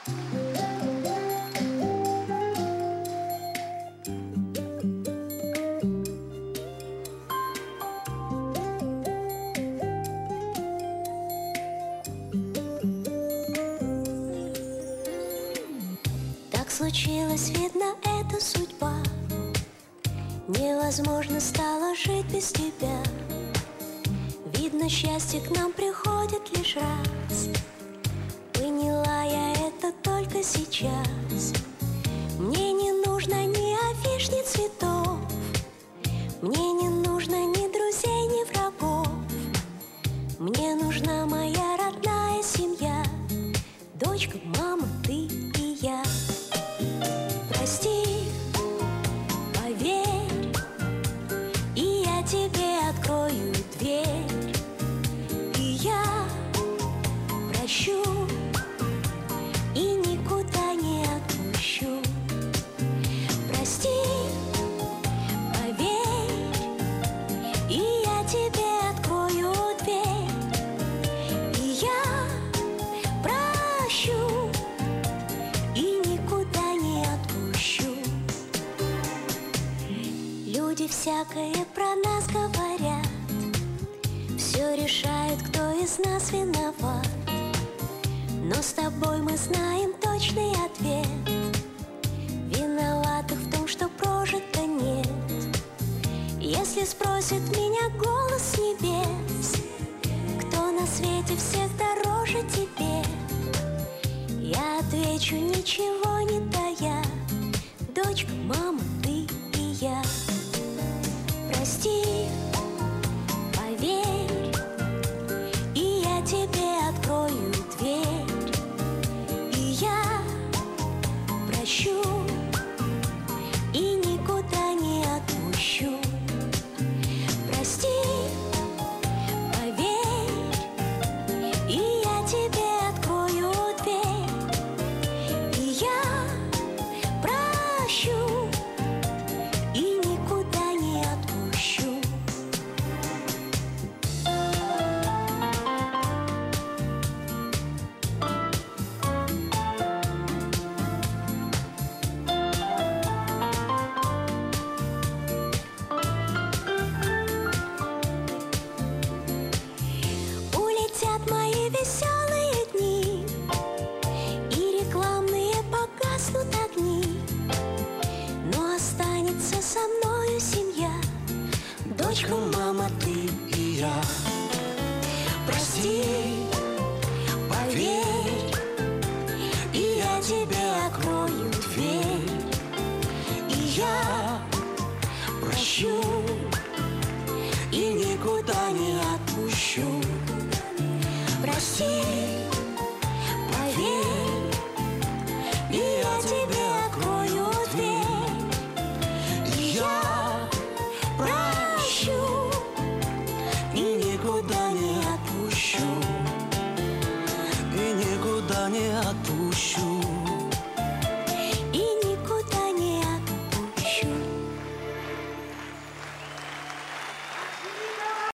Так случилось, видно, это судьба. Невозможно стало жить без тебя. Видно, счастье к нам приходит лишь раз. Поняла я это только сейчас. Мне не нужно ни афиш, ни цветов. Мне не нужно ни друзей, ни врагов. Мне нужна моя родная семья. Дочка, мама, ты и я. Прости, поверь, и я тебе открою дверь. И я прощу, и никуда не отпущу. Прости, поверь, и я тебе открою дверь. И я прощу, и никуда не отпущу. Люди всякое про нас говорят, все решают, кто из нас виноват. Но с тобой мы знаем точный ответ. Виноватых в том, что прожито нет. Если спросит меня голос с небес, кто на свете всех дороже тебе, я отвечу, ничего не тая. Дочка, мама, ты и я. Прости, поверь, и я тебе открою дверь. И я прощу, и никуда не отпущу. Прости, поверь, и я тебе открою дверь. И я прощу, и никуда не отпущу. Улетят мои веселые дни, и рекламные погаснут огни, но останется со мною семья. Дочка, мама, ты и я. Прости, поверь, и я тебе открою дверь. И я прощу, и никуда не отпущу. Прости, поверь, и я тебе открою дверь. И я прощу, и никуда не отпущу. И никуда не отпущу.